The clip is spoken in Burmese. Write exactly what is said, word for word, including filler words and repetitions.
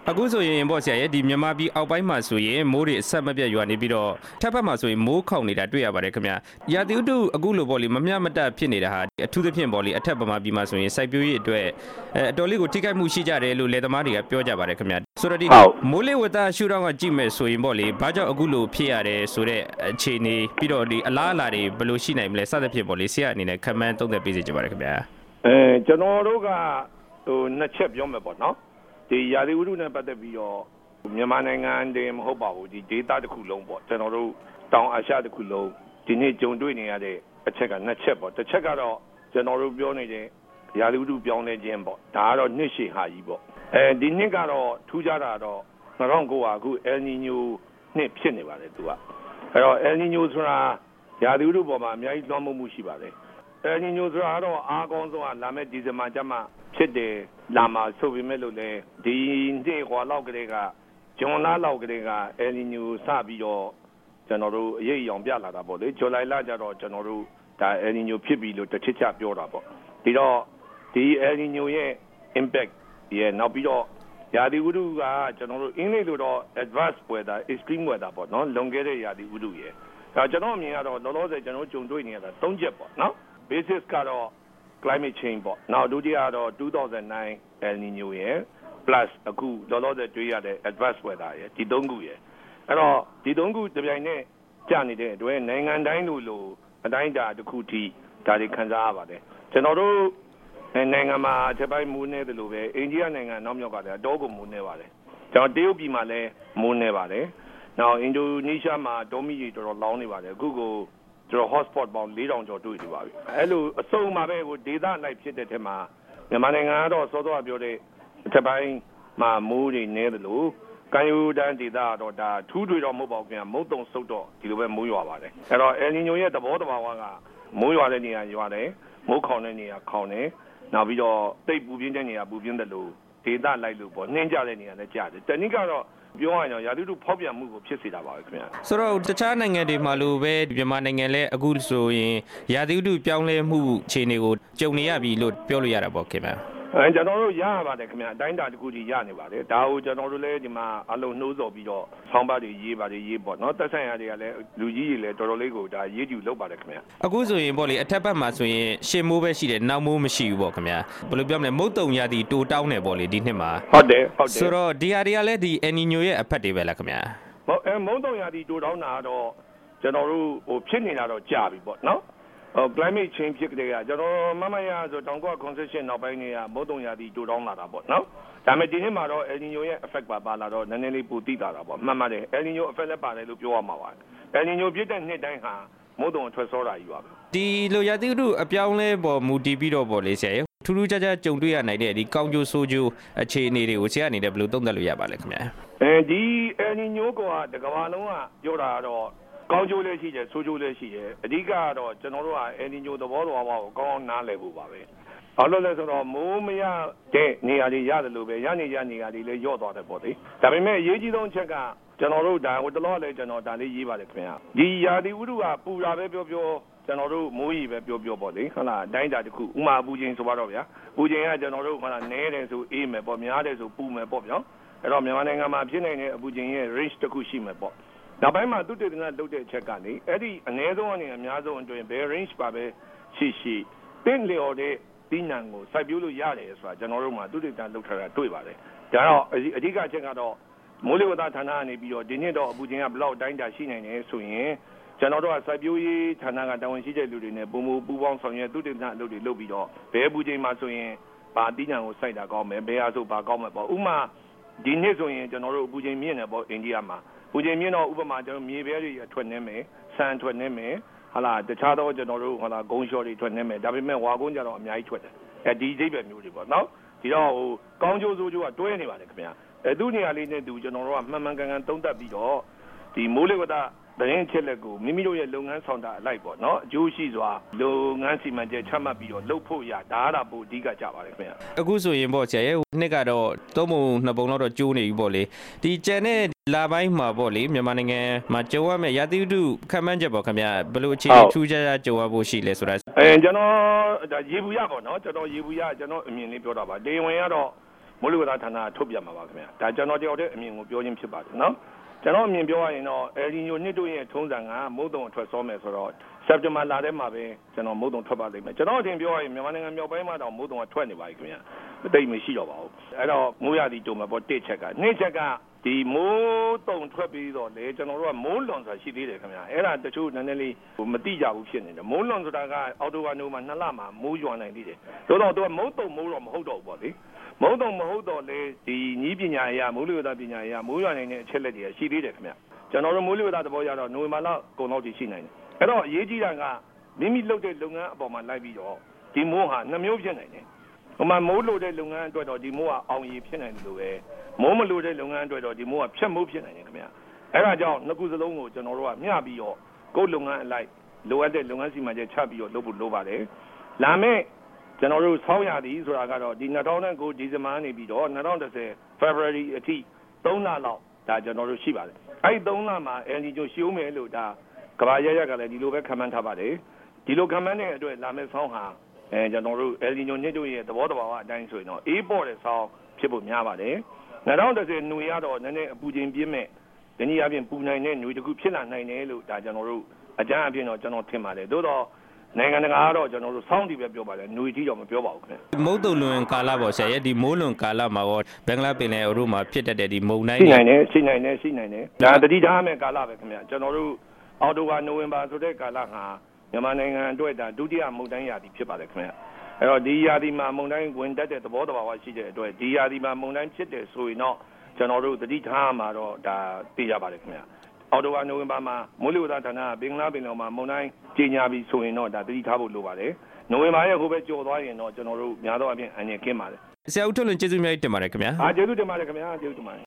အခုဆိုရင်ပေါ့ဆရာရဲ့ဒီမြန်မာပြည်အောက်ပိုင်းမှာဆိုရင်မိုးတွေအဆက်မပြတ်ရွာနေပြီးတော့ထပ်ဖက်မှာဆိုရင်မိုးခေါင်နေတာတွေ့ရပါတယ်ခင်ဗျာရာသီဥတုအခုလိုပေါ့လေမမျှမတဖြစ်နေတာဟာအထူးသဖြင့်ပေါ့လေအထက်ပမာပြည်မှာဆိုရင်စိုက်ပျိုးရေးအတွက်အဲအတော်လေးကိုထိခိုက်မှုရှိကြတယ်လို့လယ်သမားတွေကပြောကြပါတယ်ခင်ဗျာဆိုတော့ဒီမိုးလေဝသရှုထောင့်ကကြည့်မယ်ဆိုရင်ပေါ့လေဘာကြောင့်အခုလိုဖြစ်ရတယ်ဆိုတဲ့အခြေအနေပြီးတော့ဒီအလားအလာတွေဘယ်လိုရှိနိုင်မလဲစသဖြင့်ပေါ့လေဆရာအနေနဲ့ခံမှန်းသုံးသပ်ပေးစေချင်ပါတယ်ခင်ဗျာအဲကျွန်တော်တို့ကဟိုနှစ်ချက်ပြောမယ်ပေါ့နော်ဒီရာသီဥတုနဲ့ပတ်သက်ပြီးတော့မြန်မာနိုင်ငံတည်းမဟုတ်ပါဘူးဒီဒေသတစ်ခုလုံးပေါ့ကျွန်တော်တို့တောင်အာရှတစ်ခုလုံးဒီနေ့ကြုံတွေ့နေရတဲ့အချက်ကနှစ်ချက်ပေါ့တစ်ချက်ကတော့ကျွန်တော်တို့ပြောနေတဲ့ရာသီဥတုပြောင်းလဲခြင်းပေါ့ဒါကတော့နှစ်ရှည်ဟာကြီးပေါ့အဲဒီနှစ်ကတော့ထူးခြားတာတော့၂၀၀၉အခု El Niño နှစ်ဖြစ်နေပါတယ်သူကအဲ့တော့ El Niño ဆိုတာရာသီဥတုပေါ်မှာအများကြီးလွှမ်းမိုးမှုရှိပါတယ်El Niño ဆိုတာတော့အားကောင်းဆုံးကလာမယ့်ဒီဇင်ဘာကျမှဖြစ်တယ်လာမှာဆိုပေမဲ့လို့လေဒီနေ့ဟောလောက်ကလေးကဂျွန်လလောက်ကလေးက El Niño စပြီးတော့ကျွန်တော်တို့အရေးအယောင်ပြလာတာပေါ့လေဇူလိုင်လကျတော့ကျွန်တော်တို့ဒါ El Niño ဖြစ်ပြီလို့တစ်ချက်ချပြောတာပေါ့ဒီတော့ဒီ El Niño ရဲ့ impact ရဲ့နောက်ပြီးတော့ရာသီဥတုကကျွန်တော်တို့အင်္ဂလိပ်လိုတော့ adverse weather extreme weather ပေါ့နော်လွန်ခဲ့တဲ့ရာသီဥတုရဲ့ဒါကျွန်တော်အမြင်ကတော့လောလောဆယ်ကျွန်တော်ကြုံတွေ့နေရတာ၃ချက်ပေါ့နော် basis ကတော့ climate change ပေါ့နောက်ဒုတိယကတော့two thousand nine El Niño ရဲ့ plus အခုလောလောဆယ်တွေ့ရတဲ့ adverse weather ရဲ့ဒီသုံးခုရဲ့အဲ့တော့ဒီသုံးခုတပြိုင်နက်ကြာနေတဲ့အတွက်နိုင်ငံတိုင်းလိုလိုအတိုင်းအတာတစ်ခုထိဒါတွေခံစားရပါတယ်ကျွန်တော်တို့နိုင်ငံမှာချက်ပိုင်းမူးနေတယ်လို့ပဲအိန္ဒိယနိုင်ငံနောက်မြောက်ကလည်းအတော့ကိုမူးနေပါတယ်ကျွန်တော်တရုတ်ပြည်မှာလည်းမူးနေပါတယ်နောက်အင်ဒိုနီးရှားမှာတောမီကြီးတော်တော်လောင်းနေပါတယ်အခုကိုကျွန်တော် hotspot ပေါင်း၄ထောင်ကျော်တွေ့နေပါပြီအဲ့လိုအစုံမှာပဲဟိုဒေသလိုက်ဖြစ်တဲ့ထဲမှာမြန်မာနိုင်ငံကတော့စောစောကပြောတဲ့အထက်ပိုင်းမှာမိုးတွေနေတယ်လို့ကမ်းရိုးတန်းဒေသကတော့ဒါထူးထွေတော့မဟုတ်ပါဘူးခင်ဗျာမုတ်တုံဆုတ်တော့ဒီလိုပဲမိုးရွာပါတယ်အဲ့တော့ El Niño ရဲ့သဘောတဘာဝကမိုးရွာတဲ့နေရာရွာတယ်မိုးခေါင်တဲ့နေရာခေါင်တယ်နောက်ပြီးတော့တိတ်ပူပြင်းတဲ့နေရာပူပြင်းတယ်လို့ဒေသလိုက်လို့ပေါ့နှင်းကြတဲ့နေရာလည်းကြားတယ်တနည်းကတော့ပြောရရင်ရာသီဥတုဖောက်ပြန်မှုကိုဖြစ်စေတာပါပဲခင်ဗျာဆိုတော့တခြားနိုင်ငံတွေမှာလို့ပဲမြန်မာနိုင်ငံလည်းအခုဆိုရင်ရာသီဥတုပြောင်းလဲမှုအခြေအနေကိုကြုံနေရပြီလို့ပြောလို့ရတာပေါ့ခင်ဗျာအဲကျွန်တော်တို့ရရပါတယ်ခင်ဗျာအတိုင်းအတာတစ်ခုကြီးရနေပါတယ်ဒါကိုကျွန်တော်တို့လည်းဒီမှာအလုံးနှိုးဆော်ပြီးတော့ဆောင်းပါးတွေရေးပါတယ်ရေးပေါ့နော်သက်ဆိုင်ရာတွေကလည်းလူကြီးတွေလည်းတော်တော်လေးကိုဒါရေးကြည့်လုပ်ပါတယ်ခင်ဗျာအခုဆိုရင်ပေါ့လေအထက်ဘက်မှာဆိုရင်ရှေ့မိုးပဲရှိတယ်နောက်မိုးမရှိဘူးပေါ့ခင်ဗျာဘယ်လိုပြောမလဲမုတ်တုံရာသီတိုးတောင်းတယ်ပေါ့လေဒီနှစ်မှာဟုတ်တယ်ဟုတ်တယ်ဆိုတော့ဒီဟာတွေကလည်းဒီ El Niño ရဲ့အဖက်တွေပဲလားခင်ဗျာမဟုတ်အဲမုတ်တုံရာသီတိုးတောင်းတာတော့ကျွန်တော်တို့ဟိုဖြစ်နေတာတော့ကြာပြီပေါ့နော်ဟို climate change ဖြစ်ကြတဲ့ကကျွန်တော်မမရဆိုတောင်ကော concession နောက်ပိုင်းတွေကမုတ်တုံရာသီတိုးတောင်းလာတာပေါ့နော်ဒါပေမဲ့ဒီနှစ်မှာတော့ El Niño ရဲ့ effect ပါပါလာတော့နည်းနည်းလေးပိုတိတာတာပေါ့မှတ်မှတ်တယ် El Niño effect လည်းပါတယ်လို့ပြောရမှာပါ El Niño ဖြစ်တဲ့နှစ်တိုင်းဟာမုတ်တုံအထွက်စောတာကြီးပါပဲဒီလိုရာသီဥတုအပြောင်းလဲပေါ်မူတည်ပြီးတော့ပေါ့လေဆရာထူးထူးခြားခြားကြုံတွေ့ရနိုင်တဲ့ဒီကောင်းကျိုးဆိုးကျိုးအခြေအနေတွေကိုဆရာအနေနဲ့ဘယ်လိုသုံးသပ်လို့ရပါလဲခင်ဗျာအဲဒီ El Niño ကတကမ္ဘာလုံးကပြောတာတော့ကောင်းကျိုးလည်းရှိတယ်ဆိုးကျိုးလည်းရှိတယ်အဓိကကတော့ကျွန်တော်တို့က El Niño သဘောတော်ဘာကိုကောင်းအောင်နားလည်ဖို့ပါပဲဘာလို့လဲဆိုတော့မိုးမရတဲ့နေရာတွေရတယ်လို့ပဲရနေရနေရာတွေလည်းရော့သွားတယ်ပေါ့လေဒါပေမဲ့အရေးကြီးဆုံးချက်ကကျွန်တော်တို့ဒါဟိုတလောလည်းကျွန်တော်ဒါလေးရေးပါတယ်ခင်ဗျာဒီရာသီဥတုကပူတာပဲပြောပြောကျွန်တော်တို့မိုးရီပဲပြောပြောပေါ့လေဟုတ်လားအတိုင်းတာတစ်ခုဥမာပူချိန်ဆိုတော့ဗျာပူချိန်ကကျွန်တော်တို့ဟုတ်လားနဲတယ်ဆိုအေးမယ်ပေါ့များတယ်ဆိုပူမယ်ပေါ့ဗျာအဲ့တော့မြန်မာနိုင်ငံမှာဖြစ်နေတဲ့အပူချိန်ရဲ့ range တစ်ခုရှိမယ်ပေါ့နောက်ပိုင်းမှာသူတေသနာလုပ်တဲ့အချက်ကနေအဲ့ဒီအနည်းဆုံးအနေနဲ့အများဆုံးအတွင်းဘယ် range ပါပဲရှိရှိတင်းလျော်တဲ့ဒီနံကိုစိုက်ပျိုးလို့ရတယ်ဆိုတာကျွန်တော်တို့မှာသူတေသနာလုပ်ထားတာတွေ့ပါတယ်ဒါတော့အဓိကအချက်ကတော့မိုးလေဝသဌာနကနေပြီးတော့ဒီနှစ်တော့အပူချိန်ကဘယ်လောက်တိုင်းတာရှိနိုင်တယ်ဆိုရင်ကျွန်တော်တို့ကစိုက်ပျိုးရေးဌာနကတာဝန်ရှိတဲ့လူတွေနဲ့ပုံမူပူပေါင်းဆောင်ရွက်သူတေသနာအလုပ်တွေလုပ်ပြီးတော့ဘယ်အပူချိန်မှာဆိုရင်ဘာဒီနံကိုစိုက်တာကောင်းမယ်ဘယ်အားဆိုဘာကောင်းမယ်ပေါ့ဥမာဒီနှစ်ဆိုရင်ကျွန်တော်တို့အပူချိန်မြင့်တယ်ပေါ့အိန္ဒိယမှာပူချိန်မြင့်တော့ဥပမာကျွန်တော်မြေပဲတွေအထွက်နေမယ်ဆန်ထွက်နေမယ်ဟာလာတခြားသောကျွန်တော်တို့ဟာလာဂုံလျှော်တွေထွက်နေမယ်ဒါပေမဲ့ဝါကုန်းကြတော့အများကြီးထွက်တယ်အဲဒီအိဗယ်မျိုးတွေပေါ့နော်ဒီတော့ဟိုကောင်းကျိုးဆိုးကျိုးကတွဲနေပါတယ်ခင်ဗျာအဲသူ့နေရာလေးနဲ့သူကျွန်တော်တို့ကမှန်မှန်ကန်ကန်သုံးသပ်ပြီးတော့ဒီမိုးလေဝသသတင်းချက်လက်ကိုမိမိတို့ရဲ့လုပ်ငန်းဆောင်တာအလိုက်ပေါ့နော်အကျိုးရှိစွာလုပ်ငန်းစီမံချက်ချမှတ်ပြီးတော့လုပ်ဖို့ရဒါအတာပိုအဓိကကြပါတယ်ခင်ဗျာအခုဆိုရင်ပေါ့ဆရာရဲ့နှစ်ကတော့သုံးပုံနှစ်ပုံတော့ကျိုးနေပြီပေါ့လေဒီကျန်တဲ့လာပိုင်းမှာပေါ့လေမြန်မာနိုင်ငံမှာကြုံရမယ့်ရာသီဥတုခံမှန်းချက်ပေါ့ခင်ဗျာဘယ်လိုအခြေအနေထူးခြားခြားကြုံရဖို့ရှိလဲဆိုတာအဲကျွန်တော်ဒါရေဘူးရပေါ့နော်ကျွန်တော်ရေဘူးရကျွန်တော်အမြင်လေးပြောတာပါလေဝင်ကတော့မိုးလေဝသဌာနထုတ်ပြမှာပါခင်ဗျာဒါကျွန်တော်တယောက်တည်းအမြင်ကိုပြောချင်းဖြစ်ပါတယ်နော်ကျွန်တော်အမြင်ပြောရရင်တော့ El Niño နှစ်တို့ရဲ့ထုံးစံကမုတ်တုံအထွက်စောမယ်ဆိုတော့ September လထဲမှာပဲကျွန်တော်မုတ်တုံထွက်ပါလိမ့်မယ်ကျွန်တော်အထင်ပြောရရင်မြန်မာနိုင်ငံမြောက်ပိုင်းမှာတော့မုတ်တုံကထွက်နေပါပြီခင်ဗျာမသိမရှိတော့ပါဘူးအဲ့တော့မိုးရသည်တုံမှာပေါ့တစ်ချက်ကနှစ်ချက်ကဒီမိုးတုံထွက်ပြီးတော့လေကျွန်တော်တို့ကမိုးလွန်ဆိုတာရှိသေးတယ်ခင်ဗျာအဲ့ဒါတချို့နည်းနည်းလေးမတိကြဘူးဖြစ်နေတယ်မိုးလွန်ဆိုတာကအော်တိုဝါနိုမှာနှစ်လမှာမိုးရွာနိုင်သေးတယ်ဆိုတော့သူကမုတ်တုံမိုးတော့မဟုတ်တော့ဘူးပေါ့လေမုတ်တုံမဟုတ်တော့လေဒီညီးပညာအရာမိုးလေဝသပညာအရာမိုးရွာနိုင်တဲ့အချက်လက်တွေရှိသေးတယ်ခင်ဗျာကျွန်တော်တို့မိုးလေဝသသဘောရတော့နိုဝင်ဘာလကုန်တော့ရှိနိုင်တယ်အဲ့တော့အရေးကြီးတာကမိမိလုပ်တဲ့လုပ်ငန်းအပေါ်မှာလိုက်ပြီးတော့ဒီမိုးဟာနှမျိုးဖြစ်နိုင်တယ်ဟိုမှာမိုးလိုတဲ့လုပ်ငန်းအတွက်တော့ဒီမိုးကအောင်ရည်ဖြစ်နိုင်တယ်လို့ပဲမိုးမလိုတဲ့လုပ်ငန်းအတွက်တော့ဒီမိုးကဖြတ်မိုးဖြစ်နိုင်တယ်ခင်ဗျာအဲ့ဒါကြောင့်နှစ်ခုစလုံးကိုကျွန်တော်တို့ကမျှပြီးတော့ကိုယ်လုပ်ငန်းအလိုက်လိုအပ်တဲ့လုပ်ငန်းစီမံချက်ချပြီးတော့လုပ်ဖို့လိုပါတယ်လာမယ့်ကျွန်တော်တို့ဆောင်းရသည်ဆိုတာကတော့ဒီ၂၀၀၉ဒီဇင်ဘာနေပြီးတော့၂၀၁၀ February အထိသုံးလလောက်ဒါကျွန်တော်တို့ရှိပါတယ်အဲ့ဒီသုံးလမှာ El Niño ရှိဦးမယ်လို့ဒါကဘာရရကလည်းဒီလိုပဲခံမှန်းထားပါတယ်ဒီလိုခံမှန်းတဲ့အတွက်လာမယ့်ဆောင်းဟာအဲကျွန်တော်တို့ El Niño နှစ်တို့ရဲ့သဘောတဘာဝအတိုင်းဆိုရင်တော့အေးပေါ်တဲ့ဆောင်းဖြစ်ဖို့များပါတယ်၂၀၁၀ຫນွေရတော့နည်းနည်းအပူချိန်ပြင်းမဲ့ဒီနေ့အပြင်ပူနိုင်တဲ့ຫນွေတစ်ခုဖြစ်လာနိုင်တယ်လို့ဒါကျွန်တော်တို့အကြမ်းအဖြစ်တော့ကျွန်တော်ထင်ပါတယ်သို့တော့နိုင်ငံတကာကတော့ကျွန်တော်တို့စောင်းတီပဲပြောပါလေຫນွေကြီးတော့မပြောပါဘူးခင်ဗျမုတ်တုံလွန်ကာလပေါ့ဆရာရဲ့ဒီမိုးလွန်ကာလမှာရောဘင်္ဂလားပင်လယ်အော်တို့မှာဖြစ်တတ်တဲ့ဒီမုန်တိုင်းရှိနိုင်တယ်ရှိနိုင်တယ်ရှိနိုင်တယ်ဒါတတိထားမဲ့ကာလပဲခင်ဗျကျွန်တော်တို့အော်တိုဘာနိုဝင်ဘာဆိုတဲ့ကာလဟာမြန်မာနိုင်ငံအတွက်ဒါဒုတိယမုန်တိုင်းရာသီဖြစ်ပါတယ်ခင်ဗျအဲ့တော့ဒီရာသီမှာမုန်တိုင်းဝင်တတ်တဲ့သဘောတဘာဝရှိတဲ့အတွက်ဒီရာသီမှာမုန်တိုင်းဖြစ်တယ်ဆိုရင်တော့ကျွန်တော်တို့တတိထားမှာတော့ဒါသိရပါတယ်ခင်ဗျအော်တိုဘာနိုဝင်ဘာမှာမိုးလေဝသဌာနဘင်္ဂလားပင်လယ်မှာမုန်တိုင်းကြီးညာပြီးဆိုရင်တော့ဒါတတိထားဖို့လိုပါတယ်နိုဝင်ဘာရဲ့ဟိုဘက်ကြော်သွားရင်တော့ကျွန်တော်တို့များသောအားဖြင့်အန်ရကင်းပါတယ်ဆရာဦးထွန်းလွင်ကျေးဇူးများတင်ပါတယ်ခင်ဗျာအားကျေးဇူးတင်ပါတယ်ခင်ဗျာကျေးဇူးတင်ပါတယ်